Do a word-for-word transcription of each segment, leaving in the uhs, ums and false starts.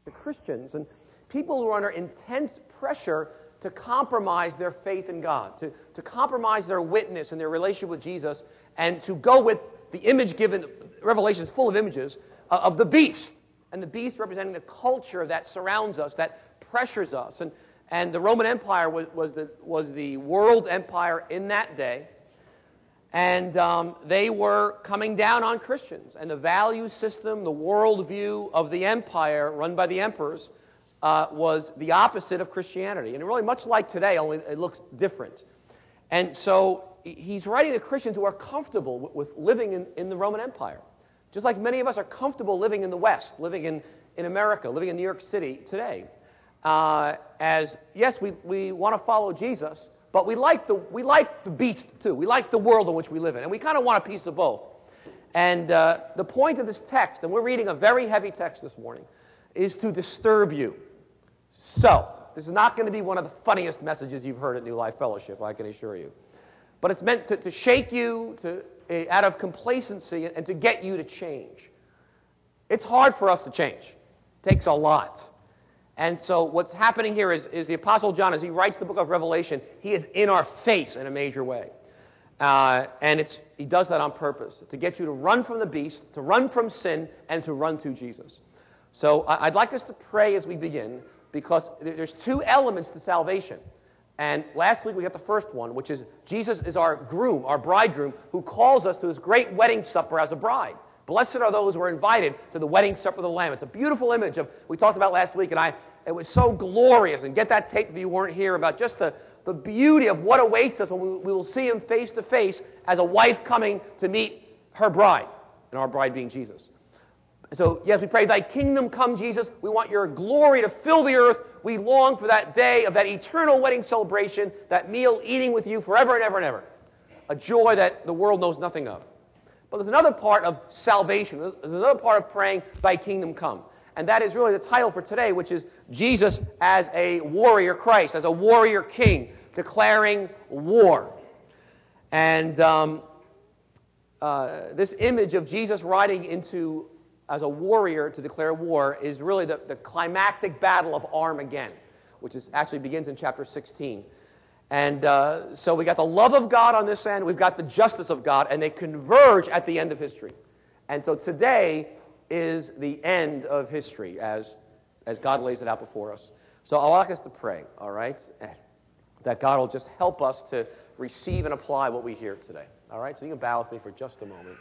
to Christians, and people who are under intense pressure to compromise their faith in God, to, to compromise their witness and their relationship with Jesus, and to go with the image given. Revelation is full of images uh, of the beast, and the beast representing the culture that surrounds us, that pressures us. And, and the Roman Empire was, was, the, was the world empire in that day, and um, they were coming down on Christians. And the value system, the worldview of the empire run by the emperors uh, was the opposite of Christianity. And really much like today, only it looks different. And so he's writing to Christians who are comfortable with, with living in, in the Roman Empire. Just like many of us are comfortable living in the West, living in, in America, living in New York City today. Uh, as, yes, we, we want to follow Jesus, but we like the we like the beast too. We like the world in which we live in, and we kind of want a piece of both. And uh, the point of this text, and we're reading a very heavy text this morning, is to disturb you. So, this is not going to be one of the funniest messages you've heard at New Life Fellowship, I can assure you. But it's meant to, to shake you to, uh, out of complacency and to get you to change. It's hard for us to change. It takes a lot. And so what's happening here is, is the Apostle John, as he writes the book of Revelation, he is in our face in a major way. Uh, and it's, he does that on purpose, to get you to run from the beast, to run from sin, and to run to Jesus. So I'd like us to pray as we begin, because there's two elements to salvation. And last week we got the first one, which is Jesus is our groom, our bridegroom, who calls us to his great wedding supper as a bride. Blessed are those who are invited to the wedding supper of the Lamb. It's a beautiful image of, we talked about last week, and I, it was so glorious. And get that tape if you weren't here, about just the, the beauty of what awaits us when we, we will see him face to face as a wife coming to meet her bride, and our bride being Jesus. So, yes, we pray, thy kingdom come, Jesus. We want your glory to fill the earth. We long for that day of that eternal wedding celebration, that meal eating with you forever and ever and ever. A joy that the world knows nothing of. But there's another part of salvation. There's another part of praying, thy kingdom come. And that is really the title for today, which is Jesus as a warrior Christ, as a warrior king, declaring war. And um, uh, this image of Jesus riding into, as a warrior to declare war, is really the, the climactic battle of Armageddon, which is, actually begins in chapter sixteen. And uh, so we got the love of God on this end, we've got the justice of God, and they converge at the end of history. And so today is the end of history as, as God lays it out before us. So I'd like us to pray, all right, that God will just help us to receive and apply what we hear today. All right, so you can bow with me for just a moment.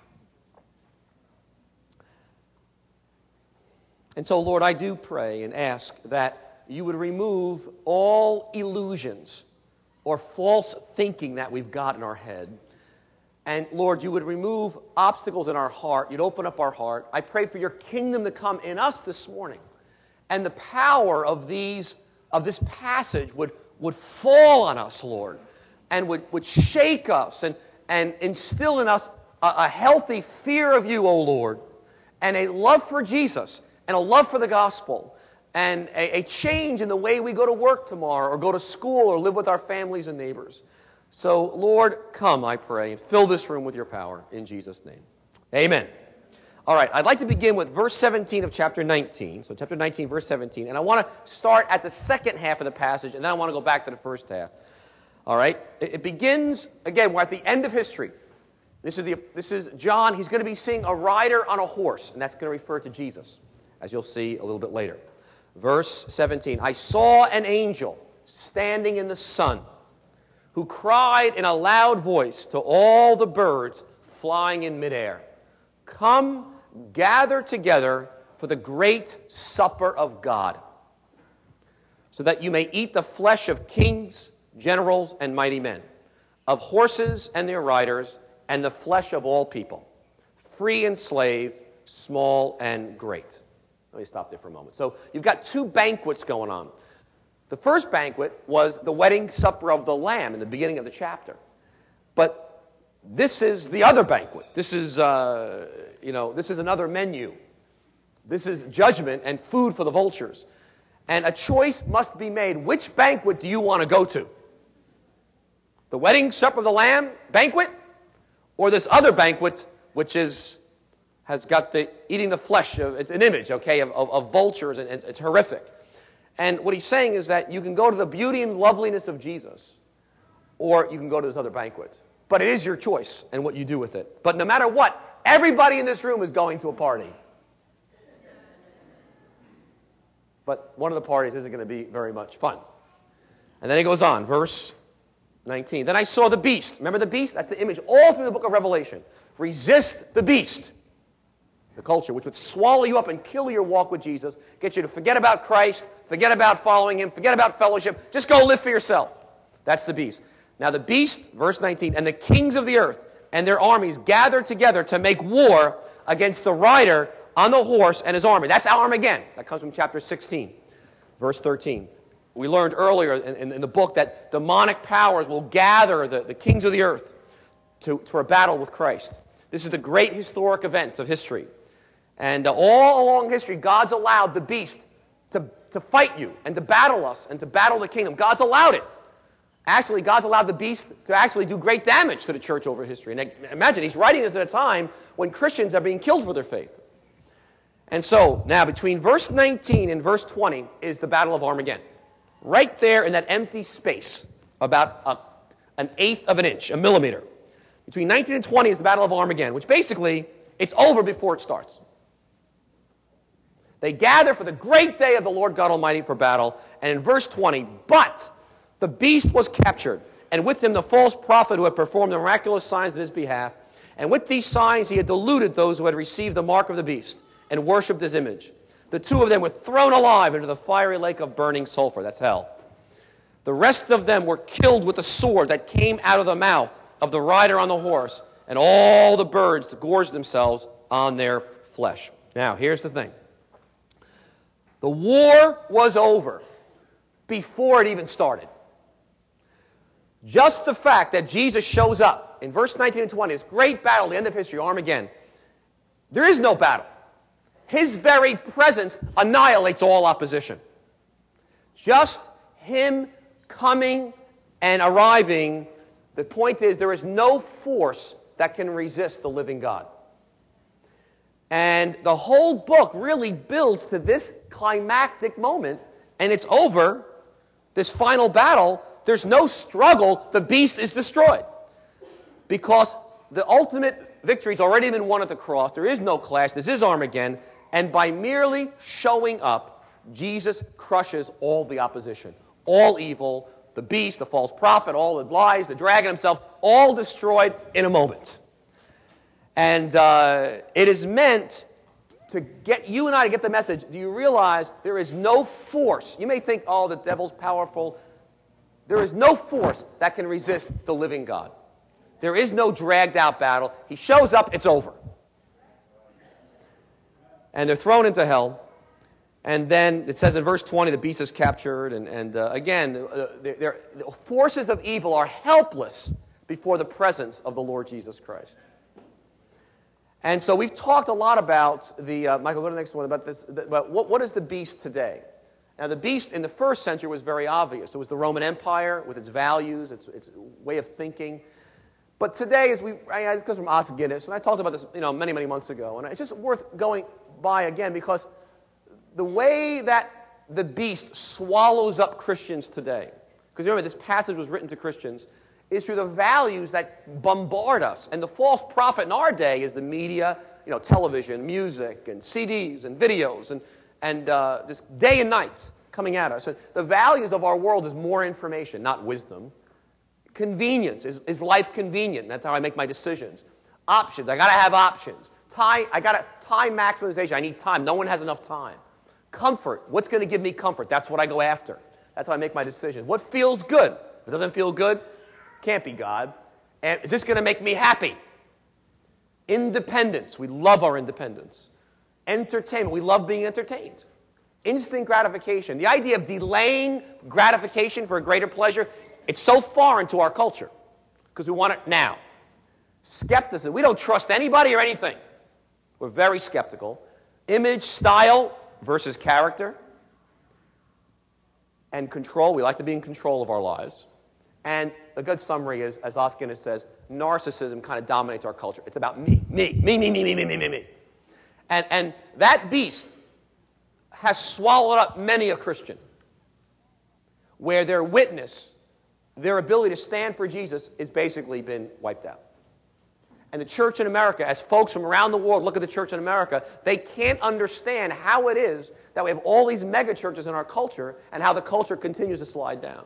And so, Lord, I do pray and ask that you would remove all illusions or false thinking that we've got in our head. And, Lord, you would remove obstacles in our heart. You'd open up our heart. I pray for your kingdom to come in us this morning. And the power of these of this passage would, would fall on us, Lord, and would, would shake us and, and instill in us a, a healthy fear of you, O Lord, and a love for Jesus, and a love for the gospel, and a, a change in the way we go to work tomorrow, or go to school, or live with our families and neighbors. So, Lord, come, I pray, and fill this room with your power, in Jesus' name. Amen. All right, I'd like to begin with verse seventeen of chapter nineteen. So chapter nineteen, verse seventeen. And I want to start at the second half of the passage, and then I want to go back to the first half. All right? It, it begins, again, we're at the end of history. This is, the, this is John. He's going to be seeing a rider on a horse, and that's going to refer to Jesus, as you'll see a little bit later. Verse seventeen, I saw an angel standing in the sun, who cried in a loud voice to all the birds flying in midair, come, gather together for the great supper of God, so that you may eat the flesh of kings, generals, and mighty men, of horses and their riders, and the flesh of all people, free and slave, small and great. Let me stop there for a moment. So you've got two banquets going on. The first banquet was the wedding supper of the Lamb in the beginning of the chapter. But this is the other banquet. This is, uh, you know, this is another menu. This is judgment and food for the vultures. And a choice must be made. Which banquet do you want to go to? The wedding supper of the Lamb banquet? Or this other banquet, which is has got the eating the flesh. Of, it's an image, okay, of, of, of vultures, and it's, it's horrific. And what he's saying is that you can go to the beauty and loveliness of Jesus, or you can go to this other banquet. But it is your choice and what you do with it. But no matter what, everybody in this room is going to a party. But one of the parties isn't going to be very much fun. And then he goes on, verse nineteen. Then I saw the beast. Remember the beast? That's the image all through the book of Revelation. Resist the beast, the culture, which would swallow you up and kill your walk with Jesus, get you to forget about Christ, forget about following him, forget about fellowship. Just go live for yourself. That's the beast. Now the beast, verse nineteen, and the kings of the earth and their armies gathered together to make war against the rider on the horse and his army. That's Armageddon. That comes from chapter sixteen, verse thirteen. We learned earlier in, in, in the book that demonic powers will gather the, the kings of the earth to, for a battle with Christ. This is the great historic event of history. And uh, all along history, God's allowed the beast to, to fight you and to battle us and to battle the kingdom. God's allowed it. Actually, God's allowed the beast to actually do great damage to the church over history. And imagine, he's writing this at a time when Christians are being killed for their faith. And so, now, between verse nineteen and verse twenty is the Battle of Armageddon. Right there in that empty space, about a, an eighth of an inch, a millimeter. Between nineteen and twenty is the Battle of Armageddon, which basically, it's over before it starts. They gather for the great day of the Lord God Almighty for battle. And in verse twenty, but the beast was captured, and with him the false prophet who had performed the miraculous signs in his behalf. And with these signs he had deluded those who had received the mark of the beast and worshipped his image. The two of them were thrown alive into the fiery lake of burning sulfur. That's hell. The rest of them were killed with the sword that came out of the mouth of the rider on the horse, and all the birds gorged themselves on their flesh. Now, here's the thing. The war was over before it even started. Just the fact that Jesus shows up in verse nineteen and twenty, this great battle, the end of history, Armageddon, there is no battle. His very presence annihilates all opposition. Just him coming and arriving, the point is there is no force that can resist the living God. And the whole book really builds to this climactic moment, and it's over, this final battle. There's no struggle. The beast is destroyed. Because the ultimate victory's already been won at the cross. There is no clash. This is Armageddon. And by merely showing up, Jesus crushes all the opposition. All evil, the beast, the false prophet, all the lies, the dragon himself, all destroyed in a moment. And uh, it is meant to get you and I to get the message. Do you realize there is no force? You may think, oh, the devil's powerful. There is no force that can resist the living God. There is no dragged out battle. He shows up, it's over. And they're thrown into hell. And then it says in verse twenty, the beast is captured. And, and uh, again, uh, they're, they're, the forces of evil are helpless before the presence of the Lord Jesus Christ. And so we've talked a lot about the, uh, Michael, go to the next one, about this, about what, what is the beast today? Now, the beast in the first century was very obvious. It was the Roman Empire with its values, its, its way of thinking. But today, as we, I, this comes from Os Guinness, and I talked about this, you know, many, many months ago, and it's just worth going by again because the way that the beast swallows up Christians today, because remember, this passage was written to Christians, is through the values that bombard us. And the false prophet in our day is the media, you know, television, music, and C Ds, and videos, and and uh, just day and night coming at us. So the values of our world is more information, not wisdom. Convenience. Is, is life convenient? That's how I make my decisions. Options. I got to have options. Time. I got to time maximization. I need time. No one has enough time. Comfort. What's going to give me comfort? That's what I go after. That's how I make my decisions. What feels good? If it doesn't feel good, can't be God. And is this going to make me happy? Independence. We love our independence. Entertainment. We love being entertained. Instant gratification. The idea of delaying gratification for a greater pleasure, it's so foreign to our culture because we want it now. Skepticism. We don't trust anybody or anything. We're very skeptical. Image, style versus character. And control. We like to be in control of our lives. And a good summary is, as Os Guinness says, narcissism kind of dominates our culture. It's about me, me, me, me, me, me, me, me, me, me. And, and that beast has swallowed up many a Christian, where their witness, their ability to stand for Jesus, has basically been wiped out. And the church in America, as folks from around the world look at the church in America, they can't understand how it is that we have all these mega churches in our culture and how the culture continues to slide down.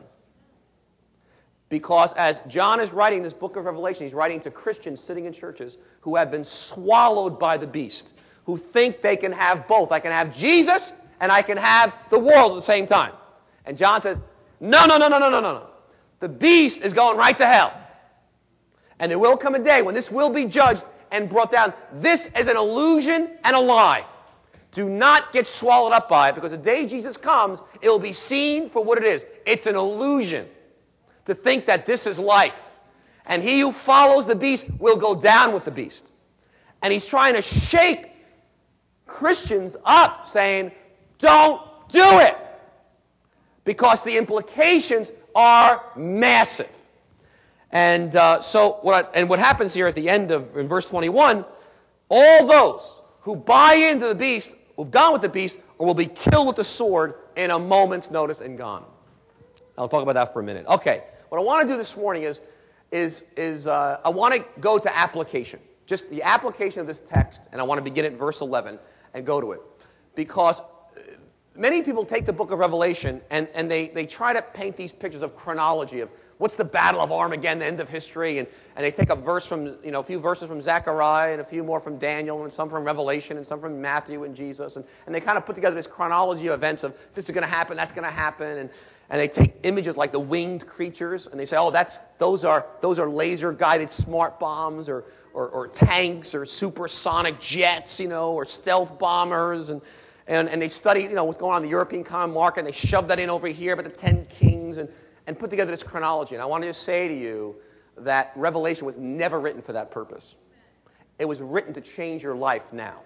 Because as John is writing this book of Revelation, he's writing to Christians sitting in churches who have been swallowed by the beast, who think they can have both. I can have Jesus and I can have the world at the same time. And John says, no, no, no, no, no, no, no, no. The beast is going right to hell. And there will come a day when this will be judged and brought down. This is an illusion and a lie. Do not get swallowed up by it, because the day Jesus comes, it will be seen for what it is. It's an illusion to think that this is life. And he who follows the beast will go down with the beast. And he's trying to shake Christians up, saying, don't do it. Because the implications are massive. And uh, so, what I, and what happens here at the end of in verse twenty-one, all those who buy into the beast, who've gone with the beast, will be killed with the sword in a moment's notice and gone. I'll talk about that for a minute. Okay, what I want to do this morning is, is, is uh, I want to go to application, just the application of this text, and I want to begin at verse eleven and go to it, because many people take the book of Revelation and, and they, they try to paint these pictures of chronology of what's the Battle of Armageddon, the end of history, and, and they take a verse from, you know, a few verses from Zechariah and a few more from Daniel and some from Revelation and some from Matthew and Jesus, and, and they kind of put together this chronology of events of this is going to happen, that's going to happen, and, and they take images like the winged creatures and they say, oh, that's those are those are laser-guided smart bombs or, or, or tanks or supersonic jets, you know, or stealth bombers, and And, and they study, you know, what's going on in the European common market, and they shove that in over here, but the ten kings, and, and put together this chronology. And I want to just say to you that Revelation was never written for that purpose. It was written to change your life now.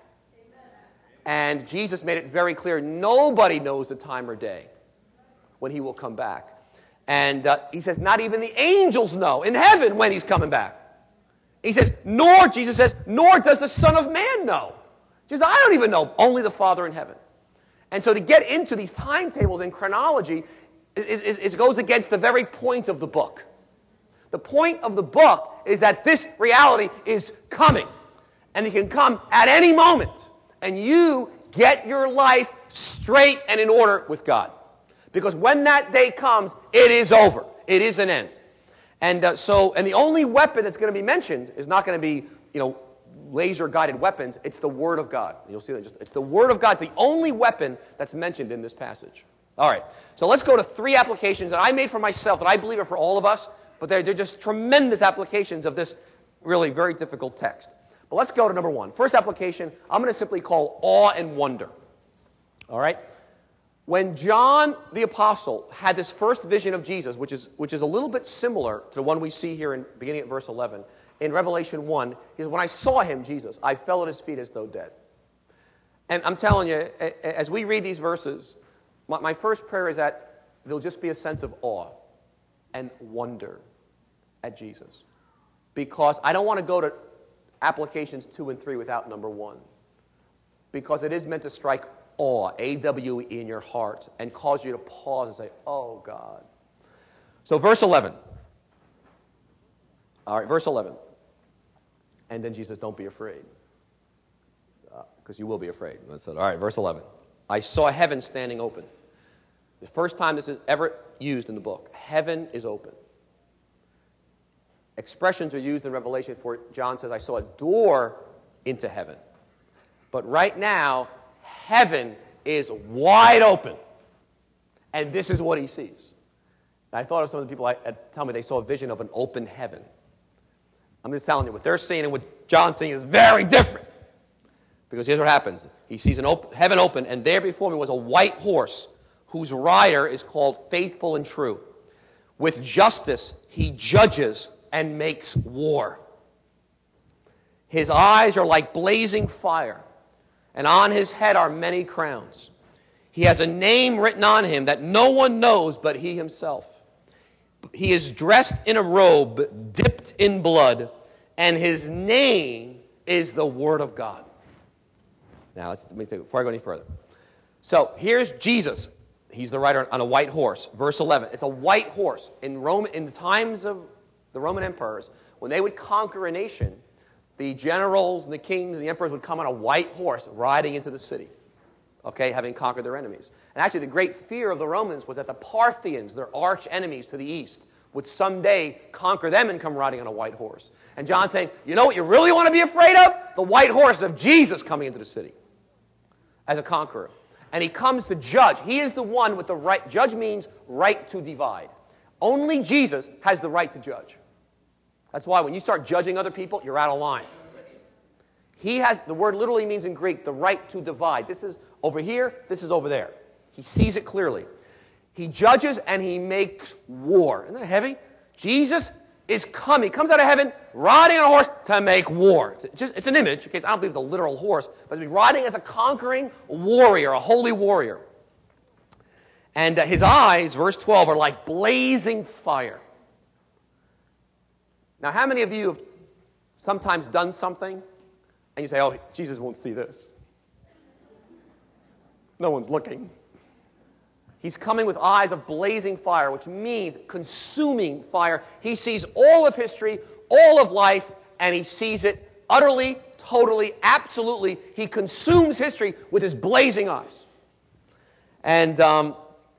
And Jesus made it very clear, nobody knows the time or day when he will come back. And uh, he says, not even the angels know in heaven when he's coming back. He says, nor, Jesus says, nor does the Son of Man know. He says, I don't even know, only the Father in heaven. And so to get into these timetables and chronology, it, it, it goes against the very point of the book. The point of the book is that this reality is coming. And it can come at any moment. And you get your life straight and in order with God. Because when that day comes, it is over. It is an end. And uh, so, and the only weapon that's going to be mentioned is not going to be, you know, laser-guided weapons. It's the Word of God. You'll see that. Just it's the Word of God. It's the only weapon that's mentioned in this passage. All right. So let's go to three applications that I made for myself that I believe are for all of us, but they're, they're just tremendous applications of this really very difficult text. But let's go to number one. First application, I'm going to simply call awe and wonder. All right? When John the Apostle had this first vision of Jesus, which is, which is a little bit similar to the one we see here in beginning at verse eleven, in Revelation one, he says, when I saw him, Jesus, I fell at his feet as though dead. And I'm telling you, as we read these verses, my, my first prayer is that there'll just be a sense of awe and wonder at Jesus. Because I don't want to go to applications two and three without number one. Because it is meant to strike awe, A W E, in your heart and cause you to pause and say, oh, God. So verse eleven. All right, verse eleven. And then Jesus, don't be afraid. Because uh, you will be afraid. So, all right, verse eleven. I saw heaven standing open. The first time this is ever used in the book. Heaven is open. Expressions are used in Revelation for, John says, I saw a door into heaven. But right now, heaven is wide open. And this is what he sees. I thought of some of the people I, uh, tell me they saw a vision of an open heaven. I'm just telling you, what they're seeing and what John's seeing is very different. Because here's what happens. He sees an open, heaven open, and there before me was a white horse whose rider is called Faithful and True. With justice he judges and makes war. His eyes are like blazing fire, and on his head are many crowns. He has a name written on him that no one knows but he himself. He is dressed in a robe dipped in blood, and his name is the Word of God. Now, let's, let me say, before I go any further. So, here's Jesus. He's the rider on a white horse. Verse eleven. It's a white horse. In Rome, in the times of the Roman emperors, when they would conquer a nation, the generals and the kings and the emperors would come on a white horse riding into the city, okay, having conquered their enemies. And actually, the great fear of the Romans was that the Parthians, their arch enemies to the east, would someday conquer them and come riding on a white horse. And John's saying, you know what you really want to be afraid of? The white horse of Jesus coming into the city as a conqueror. And he comes to judge. He is the one with the right. Judge means right to divide. Only Jesus has the right to judge. That's why when you start judging other people, you're out of line. He has, the word literally means in Greek, the right to divide. This is over here, this is over there. He sees it clearly. He judges and he makes war. Isn't that heavy? Jesus is coming. He comes out of heaven riding on a horse to make war. It's, just, it's an image. Okay, I don't believe it's a literal horse, but he's riding as a conquering warrior, a holy warrior. And uh, his eyes, verse twelve, are like blazing fire. Now, how many of you have sometimes done something and you say, oh, Jesus won't see this? No one's looking. He's coming with eyes of blazing fire, which means consuming fire. He sees all of history, all of life, and he sees it utterly, totally, absolutely. He consumes history with his blazing eyes. And um,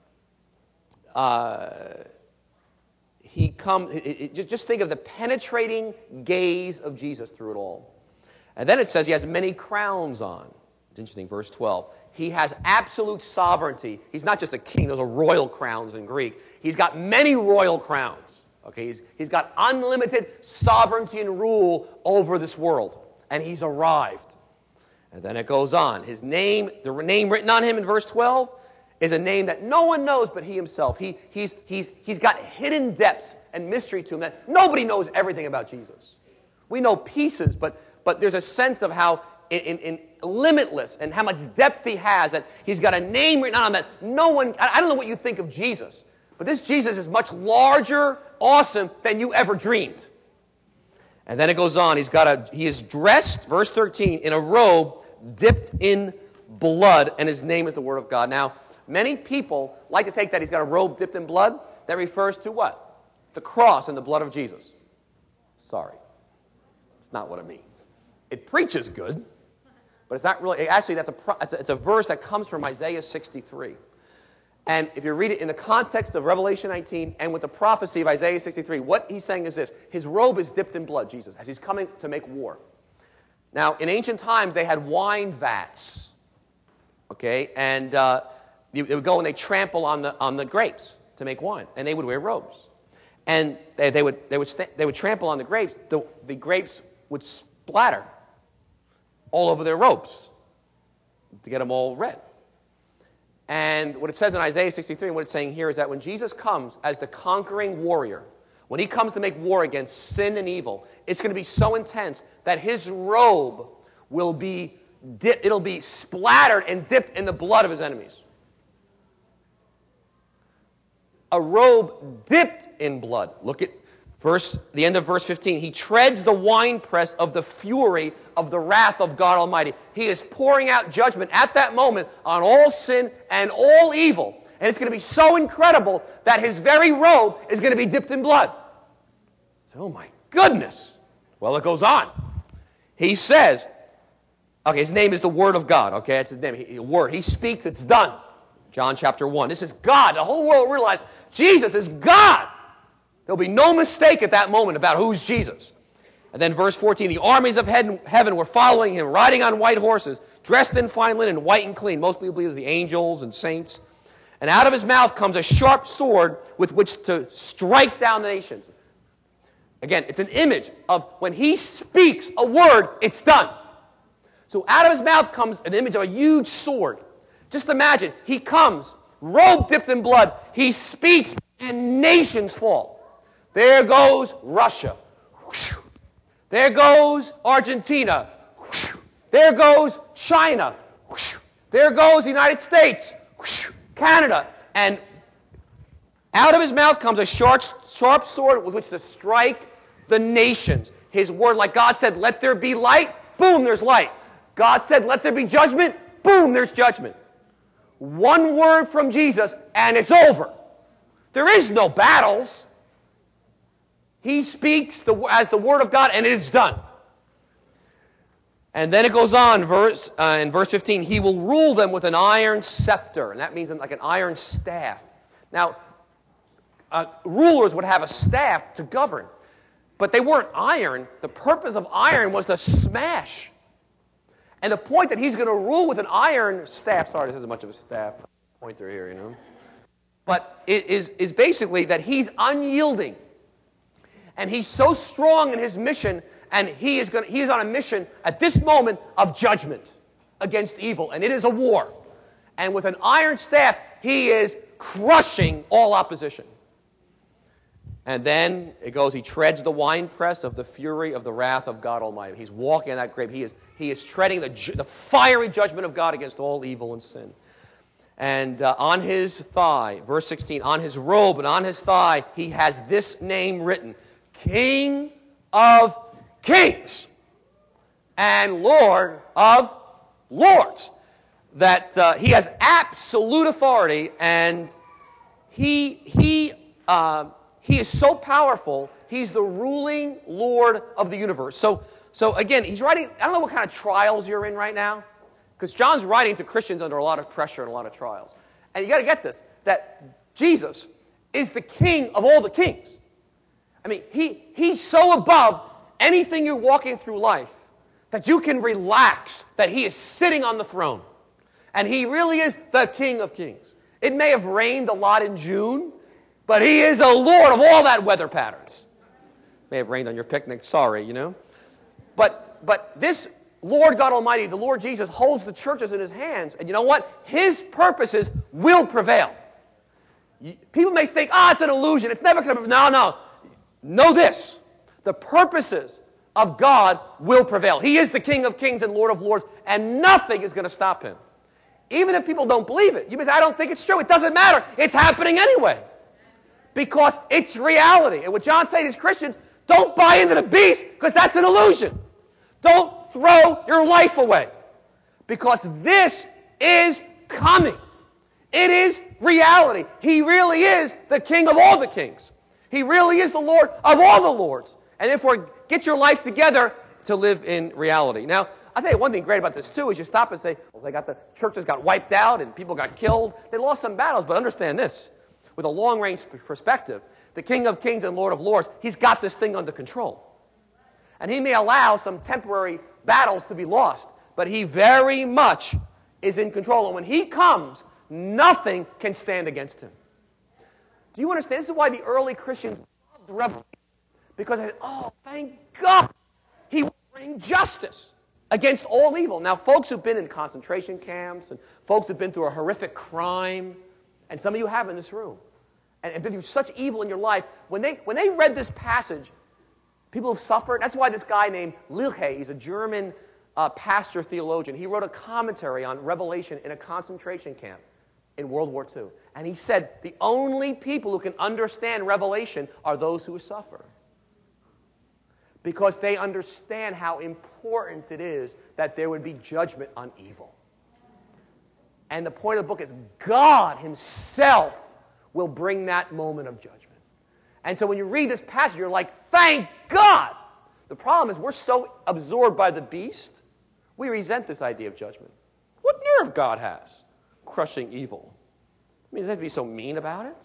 uh, he comes, just think of the penetrating gaze of Jesus through it all. And then it says he has many crowns on. It's interesting, verse twelve. He has absolute sovereignty. He's not just a king. Those are royal crowns in Greek. He's got many royal crowns. Okay, he's, he's got unlimited sovereignty and rule over this world. And he's arrived. And then it goes on. His name, the name written on him in verse twelve, is a name that no one knows but he himself. He, he's, he's, he's got hidden depths and mystery to him that nobody knows everything about Jesus. We know pieces, but, but there's a sense of how in, in, in limitless and how much depth he has, that he's got a name written on him that no one, I don't know what you think of Jesus, but this Jesus is much larger, awesome than you ever dreamed. And then it goes on, he's got a, he is dressed, verse thirteen, in a robe dipped in blood, and his name is the Word of God. Now, many people like to take that he's got a robe dipped in blood. That refers to what? The cross and the blood of Jesus. Sorry. It's not what it means. It preaches good. But it's not really, actually, that's a, it's a, it's a verse that comes from Isaiah sixty-three. And if you read it in the context of Revelation nineteen and with the prophecy of Isaiah sixty-three, what he's saying is this. His robe is dipped in blood, Jesus, as he's coming to make war. Now, in ancient times, they had wine vats. Okay? And uh, they would go and they trample on the, on the grapes to make wine. And they would wear robes. And they, they, would, they, would, st- they would trample on the grapes. The, the grapes would splatter all over their robes to get them all red. And what it says in Isaiah sixty-three, and what it's saying here, is that when Jesus comes as the conquering warrior, when he comes to make war against sin and evil, it's going to be so intense that his robe will be dip, it'll be splattered and dipped in the blood of his enemies. A robe dipped in blood. Look at Verse, the end of verse fifteen, he treads the winepress of the fury of the wrath of God Almighty. He is pouring out judgment at that moment on all sin and all evil. And it's going to be so incredible that his very robe is going to be dipped in blood. Oh my goodness. Well, it goes on. He says, okay, his name is the Word of God. Okay, that's his name. He, word. He speaks, it's done. John chapter one. This is God. The whole world realized Jesus is God. There'll be no mistake at that moment about who's Jesus. And then verse fourteen, the armies of heaven were following him, riding on white horses, dressed in fine linen, white and clean. Most people believe it's the angels and saints. And out of his mouth comes a sharp sword with which to strike down the nations. Again, it's an image of when he speaks a word, it's done. So out of his mouth comes an image of a huge sword. Just imagine, he comes, robe dipped in blood, he speaks, and nations fall. There goes Russia. There goes Argentina. There goes China. There goes the United States. Canada. And out of his mouth comes a sharp, sharp sword with which to strike the nations. His word, like God said, let there be light. Boom, there's light. God said, let there be judgment. Boom, there's judgment. One word from Jesus, and it's over. There is no battles. He speaks the, as the Word of God, and it is done. And then it goes on, verse, uh, in verse fifteen, he will rule them with an iron scepter. And that means like an iron staff. Now, uh, rulers would have a staff to govern. But they weren't iron. The purpose of iron was to smash. And the point that he's going to rule with an iron staff, sorry, this isn't much of a staff pointer here, you know. But it is, is basically that he's unyielding. And he's so strong in his mission, and he is, going to, he is on a mission at this moment of judgment against evil. And it is a war. And with an iron staff, he is crushing all opposition. And then it goes, he treads the winepress of the fury of the wrath of God Almighty. He's walking in that grape. He is, he is treading the, ju- the fiery judgment of God against all evil and sin. And uh, on his thigh, verse sixteen, on his robe and on his thigh, he has this name written, King of Kings and Lord of Lords. That uh, he has absolute authority, and he, he, uh, he is so powerful, he's the ruling Lord of the universe. So, so again, he's writing, I don't know what kind of trials you're in right now, because John's writing to Christians under a lot of pressure and a lot of trials. And you got to get this, that Jesus is the King of all the kings. I mean, he, he's so above anything you're walking through life that you can relax that he is sitting on the throne. And he really is the King of Kings. It may have rained a lot in June, but he is a Lord of all that weather patterns. May have rained on your picnic, sorry, you know. But, but this Lord God Almighty, the Lord Jesus, holds the churches in his hands. And you know what? His purposes will prevail. People may think, ah, oh, it's an illusion. It's never going to... No, no. Know this. The purposes of God will prevail. He is the King of Kings and Lord of Lords, and nothing is going to stop him. Even if people don't believe it. You may say, I don't think it's true. It doesn't matter. It's happening anyway. Because it's reality. And what John's saying is, Christians, don't buy into the beast, because that's an illusion. Don't throw your life away. Because this is coming. It is reality. He really is the King of all the kings. He really is the Lord of all the lords. And therefore, get your life together to live in reality. Now, I'll tell you one thing great about this, too, is you stop and say, well, they got the churches got wiped out and people got killed. They lost some battles, but understand this. With a long-range perspective, the King of Kings and Lord of Lords, he's got this thing under control. And he may allow some temporary battles to be lost, but he very much is in control. And when he comes, nothing can stand against him. Do you understand? This is why the early Christians loved Revelation. Because they said, oh, thank God, he will bring justice against all evil. Now, folks who've been in concentration camps and folks who've been through a horrific crime, and some of you have in this room, and, and been through such evil in your life, when they, when they read this passage, people have suffered. That's why this guy named Lilche, he's a German uh, pastor theologian, he wrote a commentary on Revelation in a concentration camp in World War Two. And he said, the only people who can understand Revelation are those who suffer. Because they understand how important it is that there would be judgment on evil. And the point of the book is God himself will bring that moment of judgment. And so when you read this passage, you're like, thank God! The problem is we're so absorbed by the beast, we resent this idea of judgment. What nerve God has, crushing evil. I mean, does he have to be so mean about it?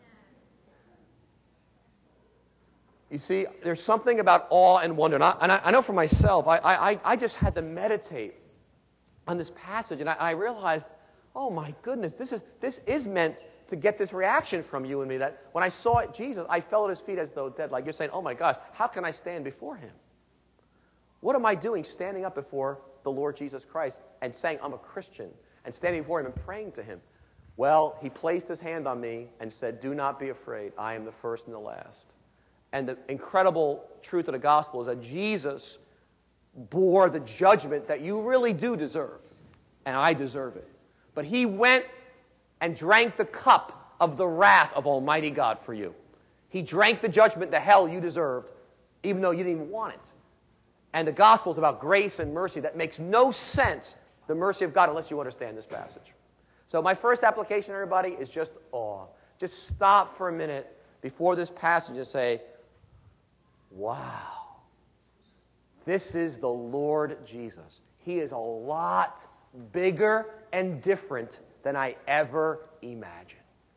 You see, there's something about awe and wonder. And I, and I, I know for myself, I, I, I just had to meditate on this passage, and I, I realized, oh my goodness, this is, this is meant to get this reaction from you and me, that when I saw Jesus, I fell at his feet as though dead. Like you're saying, oh my gosh, how can I stand before him? What am I doing standing up before the Lord Jesus Christ and saying I'm a Christian and standing before him and praying to him? Well, he placed his hand on me and said, do not be afraid. I am the first and the last. And the incredible truth of the gospel is that Jesus bore the judgment that you really do deserve, and I deserve it. But he went and drank the cup of the wrath of Almighty God for you. He drank the judgment, the hell you deserved, even though you didn't even want it. And the gospel is about grace and mercy. That makes no sense, the mercy of God, unless you understand this passage. So my first application, everybody, is just awe. Just stop for a minute before this passage and say, wow, this is the Lord Jesus. He is a lot bigger and different than I ever imagined.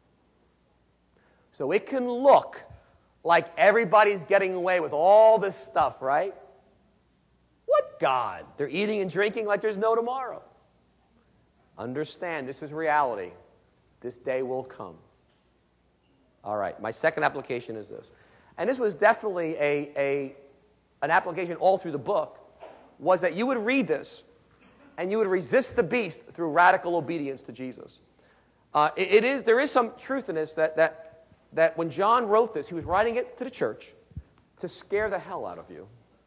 So it can look like everybody's getting away with all this stuff, right? What God? They're eating and drinking like there's no tomorrow. Understand, this is reality. This day will come. All right, my second application is this. And this was definitely a, a, an application all through the book, was that you would read this and you would resist the beast through radical obedience to Jesus. Uh, it, it is, there is some truth in this that, that, that when John wrote this, he was writing it to the church to scare the hell out of you.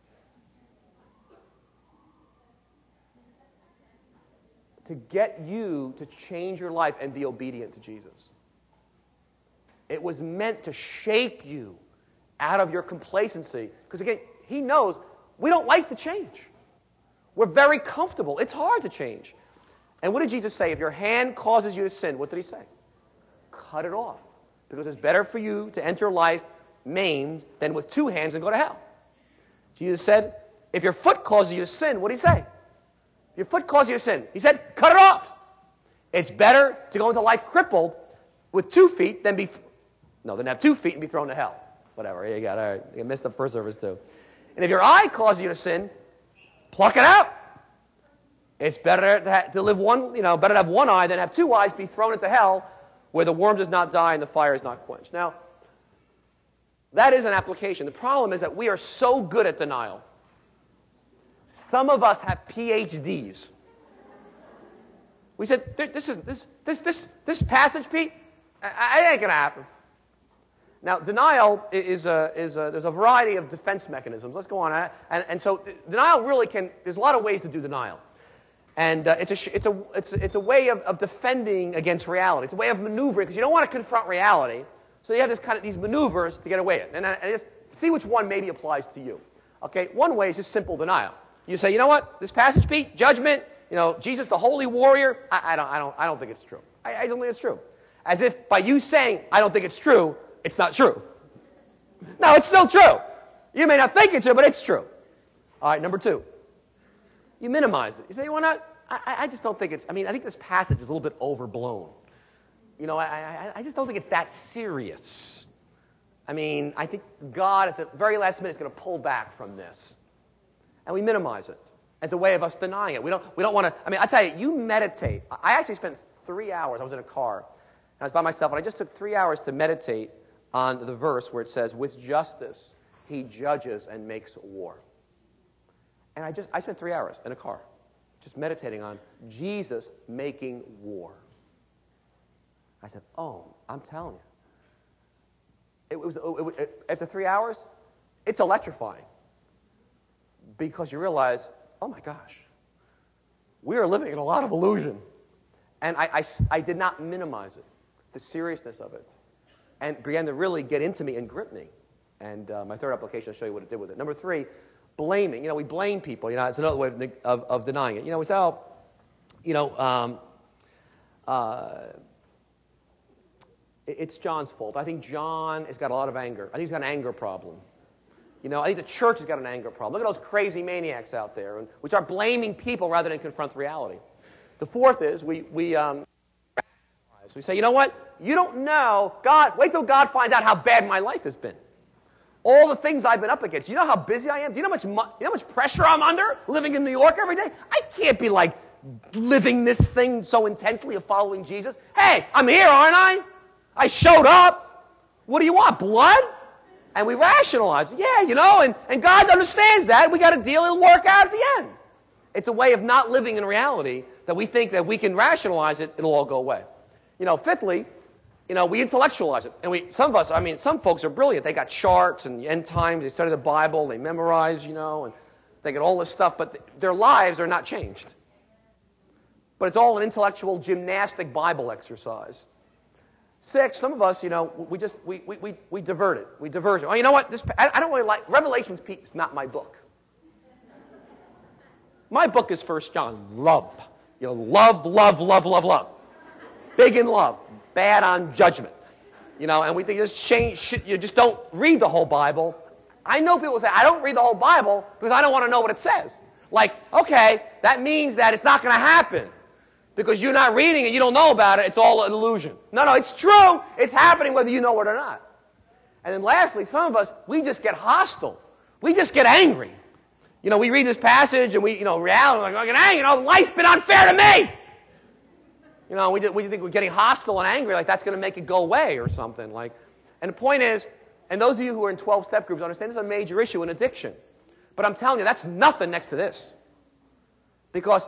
To get you to change your life and be obedient to Jesus. It was meant to shake you out of your complacency. Because again, he knows we don't like to change. We're very comfortable. It's hard to change. And what did Jesus say? If your hand causes you to sin, what did he say? Cut it off. Because it's better for you to enter life maimed than with two hands and go to hell. Jesus said, if your foot causes you to sin, what did he say? Your foot causes you to sin. He said, cut it off. It's better to go into life crippled with two feet than be, no, than have two feet and be thrown to hell. Whatever, you got, all right. You missed the first service too. And if your eye causes you to sin, pluck it out. It's better to, ha- to live one, you know, better to have one eye than have two eyes, be thrown into hell where the worm does not die and the fire is not quenched. Now, that is an application. The problem is that we are so good at denial. Some of us have P H Ds. We said, this is this this this this passage, Pete, I, I ain't gonna happen. Now, denial is a is a there's a variety of defense mechanisms. Let's go on, and and so denial really can. There's a lot of ways to do denial, and uh, it's a it's a it's it's a way of, of defending against reality. It's a way of maneuvering because you don't want to confront reality, so you have this kind of these maneuvers to get away with it. And, and just see which one maybe applies to you. Okay, one way is just simple denial. You say, you know what, this passage, Pete, judgment, you know, Jesus, the holy warrior, I, I don't, I don't, I don't think it's true. I, I don't think it's true. As if by you saying, I don't think it's true, it's not true. No, it's still true. You may not think it's true, but it's true. All right, number two, you minimize it. You say, you know what, I, I just don't think it's, I mean, I think this passage is a little bit overblown. You know, I, I, I just don't think it's that serious. I mean, I think God at the very last minute is going to pull back from this. And we minimize it. It's a way of us denying it. We don't, we don't want to, I mean, I tell you, you meditate. I actually spent three hours, I was in a car, and I was by myself, and I just took three hours to meditate on the verse where it says, with justice he judges and makes war. And I just, I spent three hours in a car, just meditating on Jesus making war. I said, oh, I'm telling you. It was, it, it, after three hours, it's electrifying. Because you realize, oh my gosh, we are living in a lot of illusion. And I, I, I did not minimize it, the seriousness of it, and began to really get into me and grip me. And uh, my third application, I'll show you what it did with it. Number three, blaming. You know, we blame people. You know, it's another way of, of, of denying it. You know, we say, oh, you know, um, uh, it, it's John's fault. I think John has got a lot of anger. I think he's got an anger problem. You know, I think the church has got an anger problem. Look at those crazy maniacs out there. And we start blaming people rather than confront reality. The fourth is we, we, um, we say, you know what? You don't know. God, wait till God finds out how bad my life has been. All the things I've been up against. You know how busy I am? Do you know how much, you know how much pressure I'm under living in New York every day? I can't be like living this thing so intensely of following Jesus. Hey, I'm here, aren't I? I showed up. What do you want, blood? And we rationalize, yeah, you know, and, and God understands that. We got to deal, it'll work out at the end. It's a way of not living in reality that we think that we can rationalize it, it'll all go away. You know, fifthly, you know, we intellectualize it. And we, some of us, I mean, some folks are brilliant. They got charts and end times, they study the Bible, they memorize, you know, and they get all this stuff, but th- their lives are not changed. But it's all an intellectual gymnastic Bible exercise. Six, some of us, you know, we just, we, we, we, we divert it. We diversion. Oh, you know what? This, I, I don't really like, Revelation's Peak is not my book. My book is First John. Love. You know, love, love, love, love, love. Big in love. Bad on judgment. You know, and we think this change, you just don't read the whole Bible. I know people say, I don't read the whole Bible because I don't want to know what it says. Like, okay, that means that it's not going to happen. Because you're not reading it, you don't know about it, it's all an illusion. No, no, it's true. It's happening whether you know it or not. And then lastly, some of us, we just get hostile. We just get angry. You know, we read this passage and we, you know, reality, like, I get angry, you know, life's been unfair to me. You know, we, we think we're getting hostile and angry, like that's going to make it go away or something. Like, and the point is, and those of you who are in twelve-step groups understand this is a major issue in addiction. But I'm telling you, that's nothing next to this. Because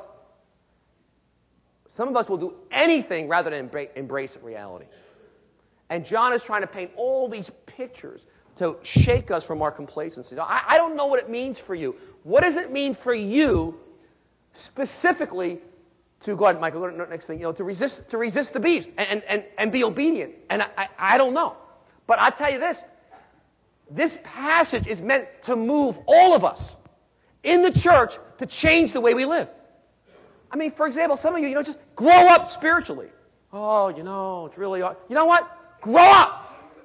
some of us will do anything rather than embrace, embrace reality. And John is trying to paint all these pictures to shake us from our complacency. I, I don't know what it means for you. What does it mean for you specifically to go ahead, Michael, go to the next thing, you know, to resist to resist the beast and, and, and be obedient? And I, I, I don't know. But I'll tell you this. This passage is meant to move all of us in the church to change the way we live. I mean, for example, some of you, you know, just grow up spiritually. Oh, you know, it's really, you know what? Grow up.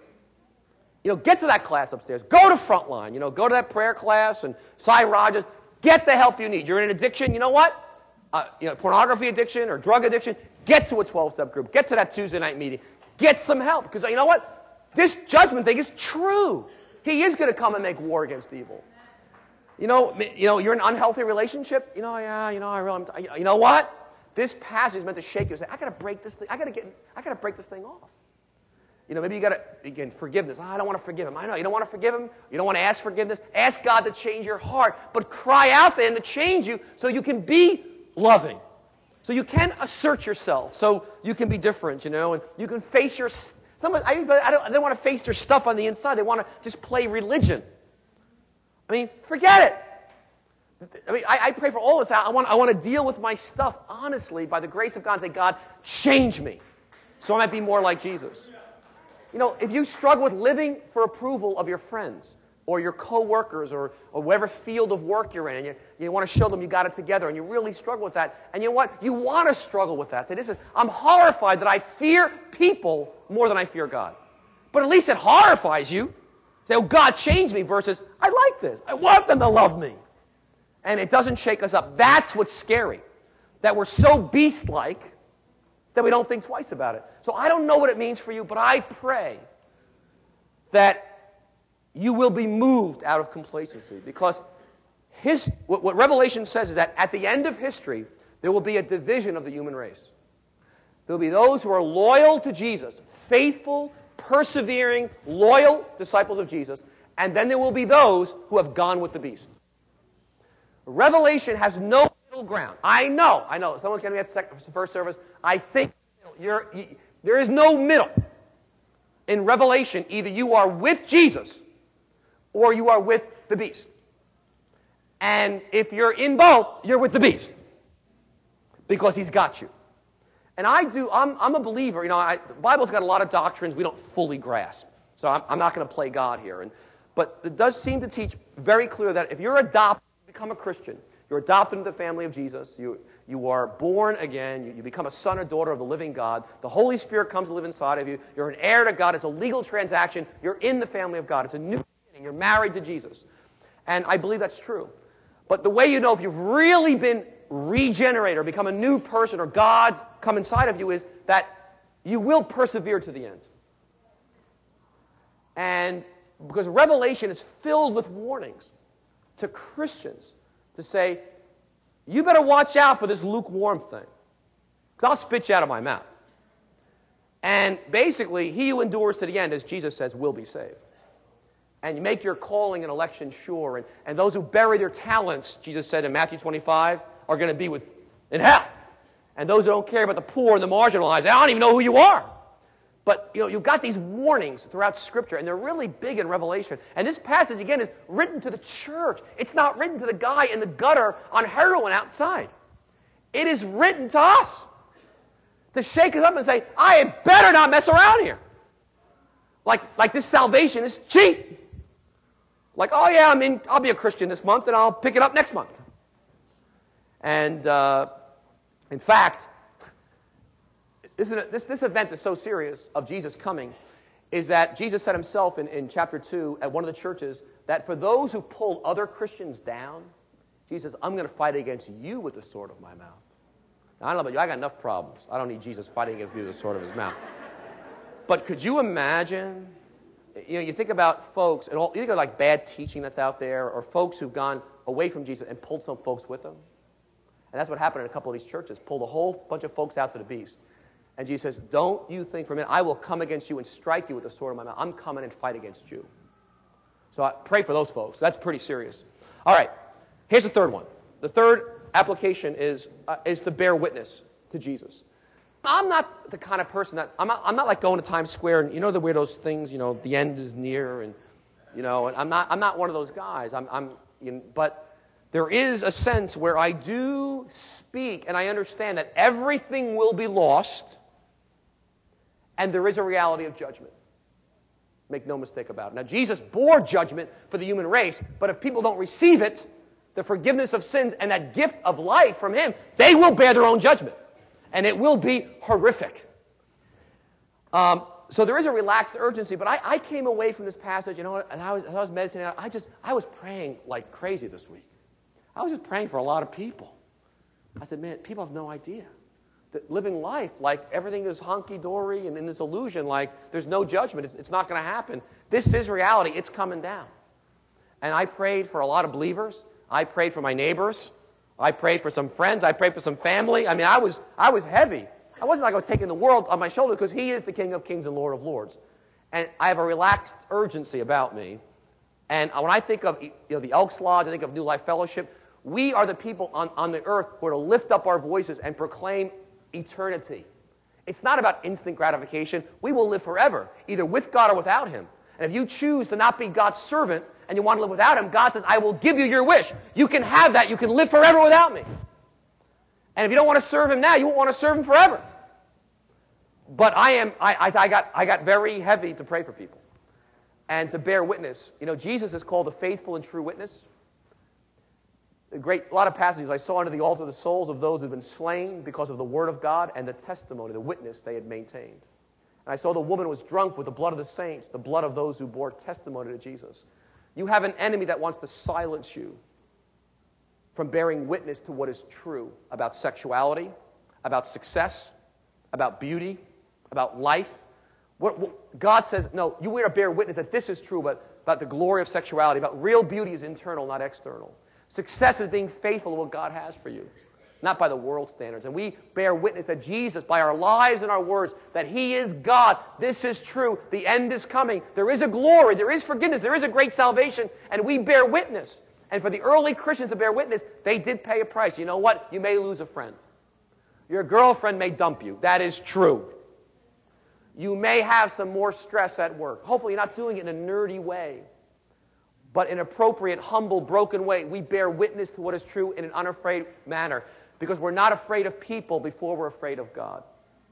You know, get to that class upstairs. Go to Frontline. You know, go to that prayer class and Cy Rogers. Get the help you need. You're in an addiction. You know what? Uh, you know, pornography addiction or drug addiction. Get to a twelve-step group. Get to that Tuesday night meeting. Get some help. Because you know what? This judgment thing is true. He is going to come and make war against evil. You know, you know, you're in an unhealthy relationship. You know, yeah, you know, I really, I'm, you know what? This passage is meant to shake you. Say, I got to break this thing. I got to get. I got to break this thing off. You know, maybe you got to again forgiveness. Oh, I don't want to forgive him. I know you don't want to forgive him. You don't want to ask forgiveness. Ask God to change your heart, but cry out to Him to change you so you can be loving, so you can assert yourself, so you can be different. You know, and you can face your. Some, I, I don't. They don't want to face their stuff on the inside. They want to just play religion. I mean, forget it. I mean, I, I pray for all of us. I want, I want to deal with my stuff honestly by the grace of God and say, God, change me so I might be more like Jesus. You know, if you struggle with living for approval of your friends or your coworkers or, or whatever field of work you're in, and you, you want to show them you got it together, and you really struggle with that, and you know what? You want to struggle with that. Say, listen, I'm horrified that I fear people more than I fear God. But at least it horrifies you. Say, oh, God, change me, versus, I like this. I want them to love me. And it doesn't shake us up. That's what's scary. That we're so beast-like that we don't think twice about it. So I don't know what it means for you, but I pray that you will be moved out of complacency. Because his, what, what Revelation says is that at the end of history, there will be a division of the human race. There will be those who are loyal to Jesus, faithful, persevering, loyal disciples of Jesus, and then there will be those who have gone with the beast. Revelation has no middle ground. I know, I know. Someone's going to be at the first service. I think you're, you, there is no middle. In Revelation, either you are with Jesus or you are with the beast. And if you're in both, you're with the beast. Because he's got you. And I do, I'm, I'm a believer. You know, I, the Bible's got a lot of doctrines we don't fully grasp. So I'm, I'm not going to play God here. And, but it does seem to teach very clear that if you're adopted, become a Christian, you're adopted into the family of Jesus, you, you are born again, you, you become a son or daughter of the living God, the Holy Spirit comes to live inside of you, you're an heir to God, it's a legal transaction, you're in the family of God, it's a new beginning, you're married to Jesus. And I believe that's true. But the way you know if you've really been regenerated or become a new person or God's come inside of you is that you will persevere to the end. And because Revelation is filled with warnings to Christians to say, you better watch out for this lukewarm thing, because I'll spit you out of my mouth. And basically, he who endures to the end, as Jesus says, will be saved. And you make your calling and election sure. And, and those who bury their talents, Jesus said in Matthew twenty-five, are going to be with in hell. And those who don't care about the poor and the marginalized, I don't even know who you are. But you know, you've got these warnings throughout Scripture, and they're really big in Revelation. And this passage, again, is written to the church. It's not written to the guy in the gutter on heroin outside. It is written to us to shake us up and say, I had better not mess around here. Like, like this salvation is cheap. Like, oh yeah, I mean, I'll be a Christian this month, and I'll pick it up next month. And uh, in fact, this, is a, this, this event is so serious of Jesus coming is that Jesus said himself in, in chapter two at one of the churches that for those who pulled other Christians down, Jesus says, I'm going to fight against you with the sword of my mouth. Now, I don't know about you, I got enough problems. I don't need Jesus fighting against me with the sword of his mouth. But could you imagine, you know, you think about folks, and all, you think of like bad teaching that's out there, or folks who've gone away from Jesus and pulled some folks with them. And that's what happened in a couple of these churches, pulled a whole bunch of folks out to the beast. And Jesus says, don't you think for a minute, I will come against you and strike you with the sword of my mouth. I'm coming and fight against you. So I pray for those folks. That's pretty serious. All right, here's the third one. The third application is, uh, is to bear witness to Jesus. I'm not the kind of person that, I'm not, I'm not like going to Times Square and you know the way those things, you know, the end is near and, you know, and I'm not, I'm not one of those guys. I'm, I'm you know, but there is a sense where I do speak and I understand that everything will be lost and there is a reality of judgment. Make no mistake about it. Now, Jesus bore judgment for the human race, but if people don't receive it, the forgiveness of sins and that gift of life from him, they will bear their own judgment. And it will be horrific. Um, so there is a relaxed urgency, but I, I came away from this passage, you know, and I was, as I was meditating, I just, I was praying like crazy this week. I was just praying for a lot of people. I said, man, people have no idea that living life like everything is hunky-dory and in this illusion, like there's no judgment. It's, it's not going to happen. This is reality. It's coming down. And I prayed for a lot of believers. I prayed for my neighbors. I prayed for some friends. I prayed for some family. I mean, I was, I was heavy. I wasn't like I was taking the world on my shoulders because he is the King of Kings and Lord of Lords. And I have a relaxed urgency about me. And when I think of you know, the Elks Lodge, I think of New Life Fellowship, we are the people on, on the earth who are to lift up our voices and proclaim eternity. It's not about instant gratification. We will live forever, either with God or without him. And if you choose to not be God's servant and you want to live without him, God says, I will give you your wish. You can have that. You can live forever without me. And if you don't want to serve him now, you won't want to serve him forever. But I am, I, I, I got, I got very heavy to pray for people and to bear witness. You know, Jesus is called the faithful and true witness. A great, a lot of passages I saw under the altar the souls of those who had been slain because of the word of God and the testimony, the witness they had maintained. And I saw the woman was drunk with the blood of the saints, the blood of those who bore testimony to Jesus. You have an enemy that wants to silence you from bearing witness to what is true about sexuality, about success, about beauty, about life. What, what, God says, no, you are to bear witness that this is true about, about the glory of sexuality, about real beauty is internal, not external. Success is being faithful to what God has for you, not by the world standards. And we bear witness that Jesus, by our lives and our words, that he is God. This is true. The end is coming. There is a glory. There is forgiveness. There is a great salvation. And we bear witness. And for the early Christians to bear witness, they did pay a price. You know what? You may lose a friend. Your girlfriend may dump you. That is true. You may have some more stress at work. Hopefully you're not doing it in a nerdy way, but in an appropriate, humble, broken way. We bear witness to what is true in an unafraid manner because we're not afraid of people before we're afraid of God.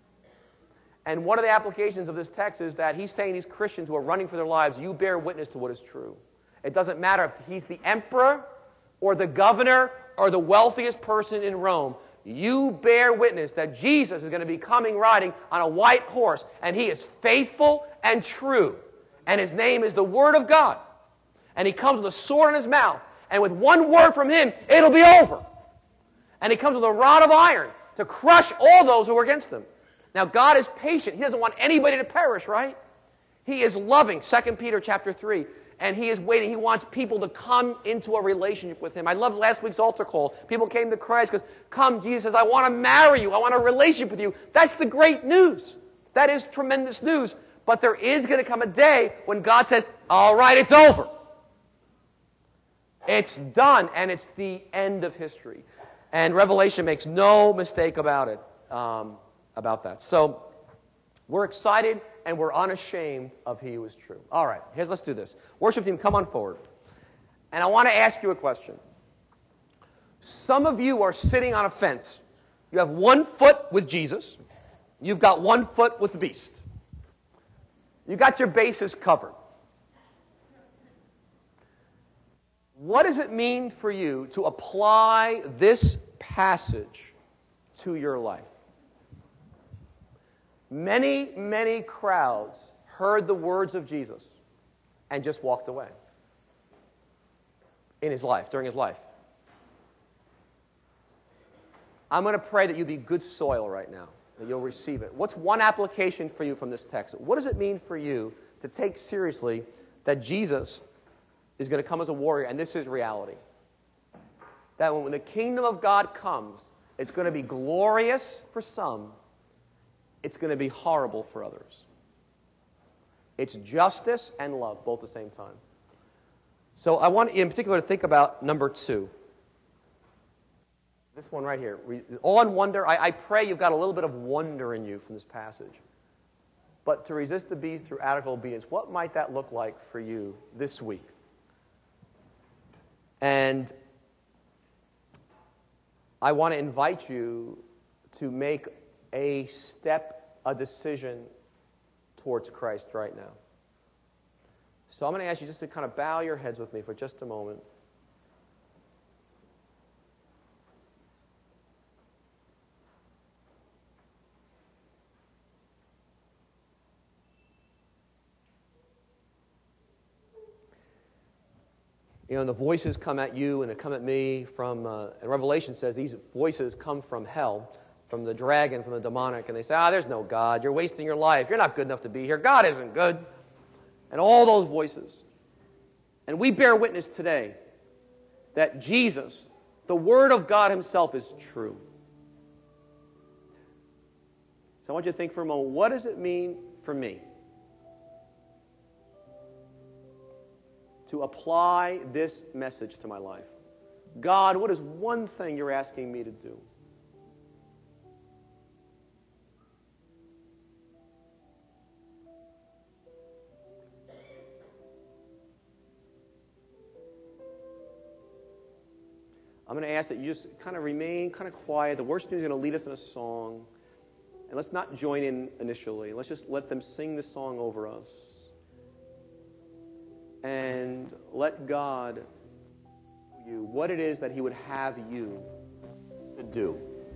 And one of the applications of this text is that he's saying these Christians who are running for their lives, you bear witness to what is true. It doesn't matter if he's the emperor or the governor or the wealthiest person in Rome. You bear witness that Jesus is going to be coming riding on a white horse, and he is faithful and true. And his name is the Word of God. And he comes with a sword in his mouth, and with one word from him, it'll be over. And he comes with a rod of iron to crush all those who are against him. Now, God is patient. He doesn't want anybody to perish, right? He is loving, Second Peter chapter three. And he is waiting. He wants people to come into a relationship with him. I loved last week's altar call. People came to Christ because, come, Jesus says, I want to marry you. I want a relationship with you. That's the great news. That is tremendous news. But there is going to come a day when God says, all right, it's over. It's done, and it's the end of history. And Revelation makes no mistake about it, um, about that. So we're excited, and we're unashamed of he who is true. All right, here's, let's do this. Worship team, come on forward. And I want to ask you a question. Some of you are sitting on a fence. You have one foot with Jesus. You've got one foot with the beast. You got your bases covered. What does it mean for you to apply this passage to your life. Many, many crowds heard the words of Jesus and just walked away in his life, during his life. I'm going to pray that you be good soil right now, that you'll receive it. What's one application for you from this text? What does it mean for you to take seriously that Jesus is going to come as a warrior, and this is reality? That when the kingdom of God comes, it's going to be glorious for some, it's going to be horrible for others. It's justice and love, both at the same time. So I want in particular to think about number two. This one right here. Awe and wonder. I, I pray you've got a little bit of wonder in you from this passage. But to resist the beast through adequate obedience, what might that look like for you this week? And I want to invite you to make a step, a decision towards Christ right now. So I'm going to ask you just to kind of bow your heads with me for just a moment. You know, and the voices come at you and they come at me from, uh, and Revelation says these voices come from hell, from the dragon, from the demonic, and they say, ah, there's no God, you're wasting your life, you're not good enough to be here, God isn't good, and all those voices. And we bear witness today that Jesus, the Word of God himself, is true. So I want you to think for a moment, what does it mean for me to apply this message to my life? God, what is one thing you're asking me to do? I'm going to ask that you just kind of remain kind of quiet. The worship team is going to lead us in a song. And let's not join in initially. Let's just let them sing the song over us. And let God show you what it is that he would have you to do.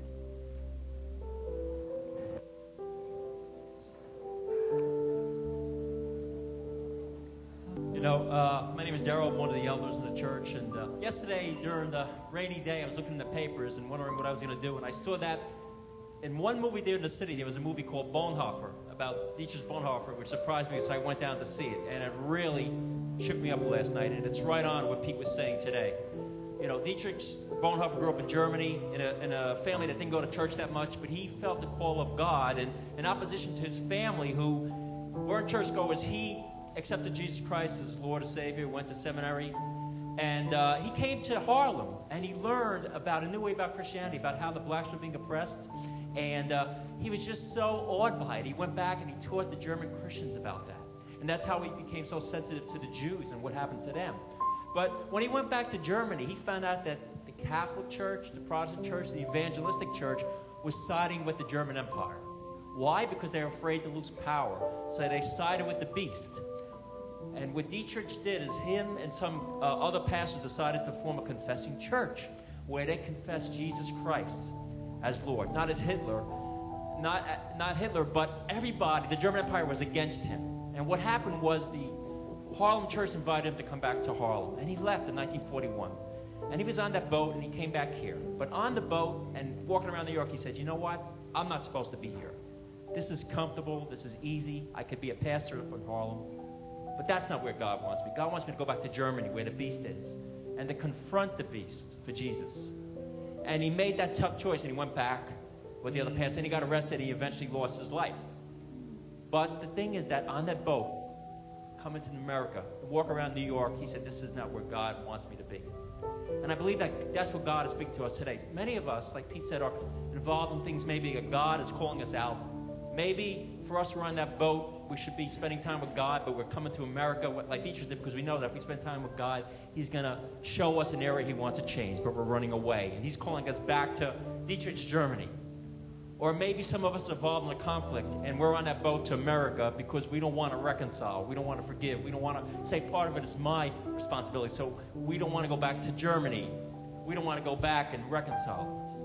You know, uh, my name is Daryl. I'm one of the elders in the church. And uh, yesterday, during the rainy day, I was looking at the papers and wondering what I was going to do. And I saw that in one movie there in the city, there was a movie called Bonhoeffer, about Dietrich Bonhoeffer, which surprised me, so I went down to see it. And it really shook me up last night. And it's right on what Pete was saying today. You know, Dietrich Bonhoeffer grew up in Germany in a, in a family that didn't go to church that much, but he felt the call of God. And in opposition to his family, who weren't churchgoers, he accepted Jesus Christ as Lord and Savior, went to seminary. And uh, he came to Harlem, and he learned about a new way about Christianity, about how the blacks were being oppressed. And uh, he was just so awed by it. He went back and he taught the German Christians about that. And that's how he became so sensitive to the Jews and what happened to them. But when he went back to Germany, he found out that the Catholic Church, the Protestant Church, the Evangelistic Church was siding with the German Empire. Why? Because they were afraid to lose power. So they sided with the beast. And what Dietrich did is him and some uh, other pastors decided to form a confessing church where they confessed Jesus Christ as Lord. Not as Hitler, not, not Hitler, but everybody, the German Empire was against him. And what happened was the Harlem church invited him to come back to Harlem. And he left in nineteen forty-one. And he was on that boat and he came back here. But on the boat and walking around New York, he said, you know what? I'm not supposed to be here. This is comfortable. This is easy. I could be a pastor up in Harlem. But that's not where God wants me. God wants me to go back to Germany, where the beast is, and to confront the beast for Jesus. And he made that tough choice, and he went back with the other pastor, and he got arrested, and he eventually lost his life. But the thing is that on that boat, coming to America, to walk around New York, he said, this is not where God wants me to be. And I believe that that's what God is speaking to us today. Many of us, like Pete said, are involved in things maybe that God is calling us out. Maybe for us, we're on that boat, we should be spending time with God, but we're coming to America like Dietrich did, because we know that if we spend time with God, he's going to show us an area he wants to change, but we're running away. And he's calling us back to Dietrich's Germany. Or maybe some of us are involved in a conflict, and we're on that boat to America because we don't want to reconcile, we don't want to forgive, we don't want to say part of it is my responsibility, so we don't want to go back to Germany. We don't want to go back and reconcile.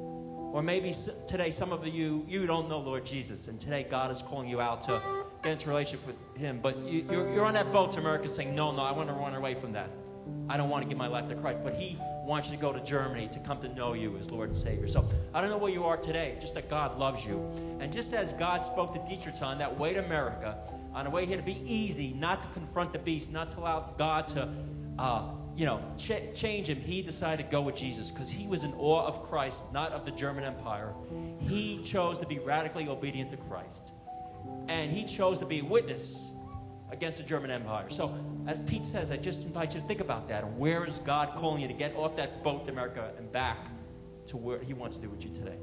Or maybe today some of you, you don't know Lord Jesus, and today God is calling you out to get into a relationship with Him. But you, you're, you're on that boat to America saying, no, no, I want to run away from that. I don't want to give my life to Christ. But He wants you to go to Germany to come to know you as Lord and Savior. So I don't know where you are today, just that God loves you. And just as God spoke to Dietrich on that way to America, on the way here to be easy, not to confront the beast, not to allow God to, uh, you know, ch- change him, he decided to go with Jesus because he was in awe of Christ, not of the German Empire. He chose to be radically obedient to Christ. And he chose to be a witness against the German Empire. So, as Pete says, I just invite you to think about that. And where is God calling you to get off that boat to America and back to where He wants to do with you today?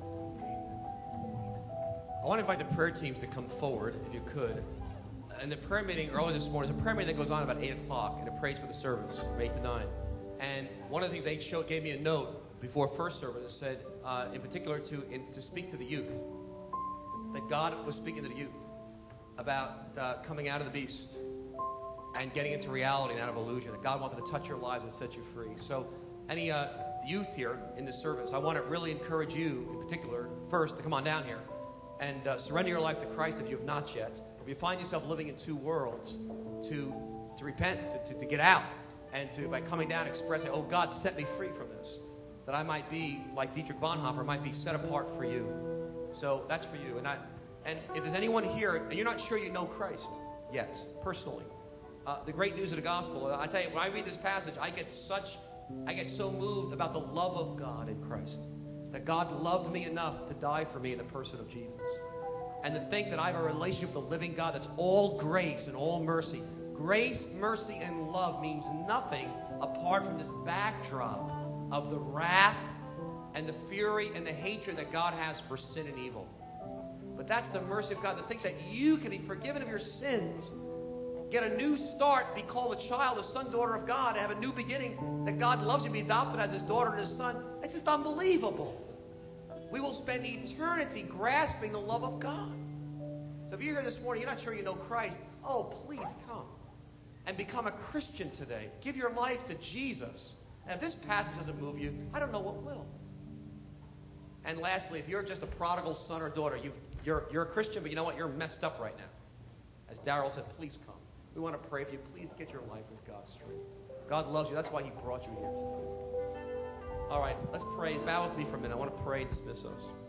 I want to invite the prayer teams to come forward, if you could. And the prayer meeting early this morning is a prayer meeting that goes on about eight o'clock, and it prays for the service from eight to nine. And one of the things they showed, gave me a note before first service that said, uh, in particular, to in, to speak to the youth. That God was speaking to the youth about uh, coming out of the beast and getting into reality and out of illusion. That God wanted to touch your lives and set you free. So any uh, youth here in this service, I want to really encourage you in particular, first, to come on down here and uh, surrender your life to Christ if you have not yet. If you find yourself living in two worlds, to to repent, to, to, to get out, and to, by coming down, expressing, oh, God, set me free from this. That I might be, like Dietrich Bonhoeffer, might be set apart for you. So that's for you. And I, and if there's anyone here, and you're not sure you know Christ yet, personally, uh, the great news of the gospel, I tell you, when I read this passage, I get such, I get so moved about the love of God in Christ. That God loved me enough to die for me in the person of Jesus. And to think that I have a relationship with the living God that's all grace and all mercy. Grace, mercy, and love means nothing apart from this backdrop of the wrath and the fury and the hatred that God has for sin and evil. But that's the mercy of God, to think that you can be forgiven of your sins, get a new start, be called a child, a son, daughter of God, and have a new beginning, that God loves you, be adopted as His daughter and His son. It's just unbelievable. We will spend eternity grasping the love of God. So if you're here this morning, you're not sure you know Christ, oh, please come and become a Christian today. Give your life to Jesus. And if this passage doesn't move you, I don't know what will. And lastly, if you're just a prodigal son or daughter, you, you're, you're a Christian, but you know what? You're messed up right now. As Darrell said, please come. We want to pray for you. Please get your life with God straight. God loves you. That's why He brought you here today. All right, let's pray. Bow with me for a minute. I want to pray and dismiss us.